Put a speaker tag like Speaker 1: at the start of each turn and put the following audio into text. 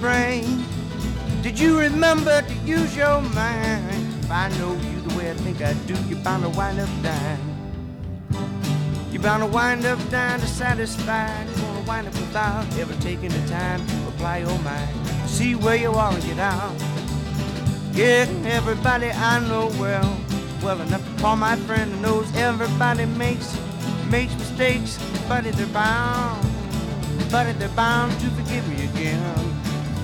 Speaker 1: brain. Did you remember to use your mind? If I know you the way I think I do, you're bound to wind up dying. You're bound to wind up dying dissatisfied. You're gonna wind up without ever taking the time to apply your mind. See where you are and get out. Yeah, everybody I know well enough to call my friend and knows everybody makes mistakes, but they're bound to forgive me again.